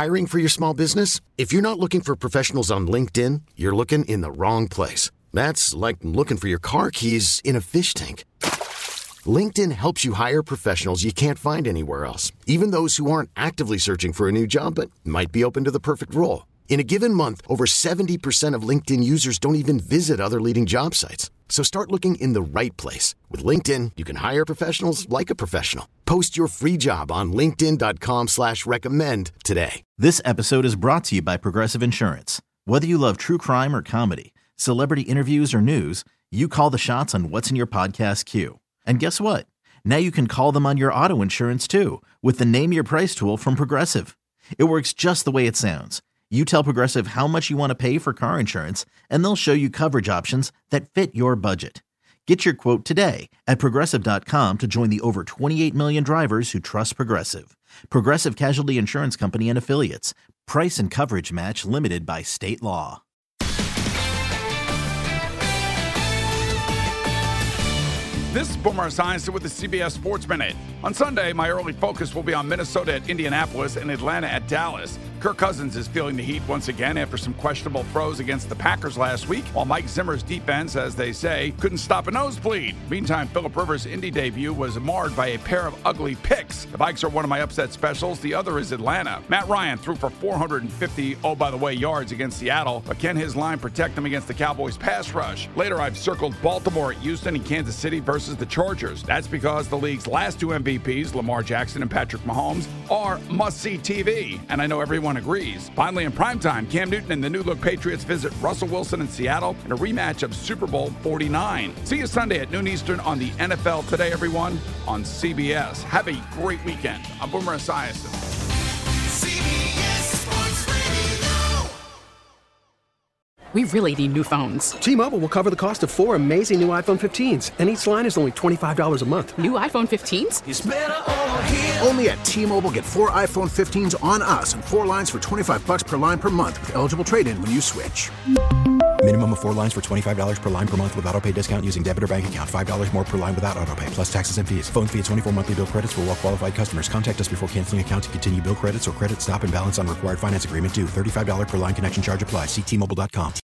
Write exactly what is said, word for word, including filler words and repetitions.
Hiring for your small business? If you're not looking for professionals on LinkedIn, you're looking in the wrong place. That's like looking for your car keys in a fish tank. LinkedIn helps you hire professionals you can't find anywhere else, even those who aren't actively searching for a new job but might be open to the perfect role. In a given month, over seventy percent of LinkedIn users don't even visit other leading job sites. So start looking in the right place. With LinkedIn, you can hire professionals like a professional. Post your free job on linkedin dot com slash recommend today. This episode is brought to you by Progressive Insurance. Whether you love true crime or comedy, celebrity interviews or news, you call the shots on what's in your podcast queue. And guess what? Now you can call them on your auto insurance too with the Name Your Price tool from Progressive. It works just the way it sounds. You tell Progressive how much you want to pay for car insurance, and they'll show you coverage options that fit your budget. Get your quote today at progressive dot com to join the over twenty-eight million drivers who trust Progressive. Progressive Casualty Insurance Company and Affiliates. Price and coverage match limited by state law. This is Boomer Esiason with the C B S Sports Minute. On Sunday, my early focus will be on Minnesota at Indianapolis and Atlanta at Dallas. Kirk Cousins is feeling the heat once again after some questionable throws against the Packers last week, while Mike Zimmer's defense, as they say, couldn't stop a nosebleed. Meantime, Phillip Rivers' Indy debut was marred by a pair of ugly picks. The Vikes are one of my upset specials. The other is Atlanta. Matt Ryan threw for four hundred fifty, oh, by the way, yards against Seattle, but can his line protect them against the Cowboys' pass rush? Later, I've circled Baltimore at Houston and Kansas City versus the Chargers. That's because the league's last two M V Ps, Lamar Jackson and Patrick Mahomes, are must-see T V, and I know everyone agrees. Finally, in primetime, Cam Newton and the new-look Patriots visit Russell Wilson in Seattle in a rematch of Super Bowl forty-nine. See you Sunday at noon Eastern on the N F L Today, everyone, on C B S. Have a great weekend. I'm Boomer Esiason. We really need new phones. T-Mobile will cover the cost of four amazing new iPhone fifteens, and each line is only twenty-five dollars a month. New iPhone fifteens? It's better over here. Only at T-Mobile, get four iPhone fifteens on us and four lines for twenty-five dollars per line per month with eligible trade-in when you switch. Minimum of four lines for twenty-five dollars per line per month with autopay discount using debit or bank account. five dollars more per line without autopay, plus taxes and fees. Phone fee at twenty-four monthly bill credits for well-qualified customers. Contact us before canceling account to continue bill credits or credit stop and balance on required finance agreement due. thirty-five dollars per line connection charge applies. See T Mobile dot com.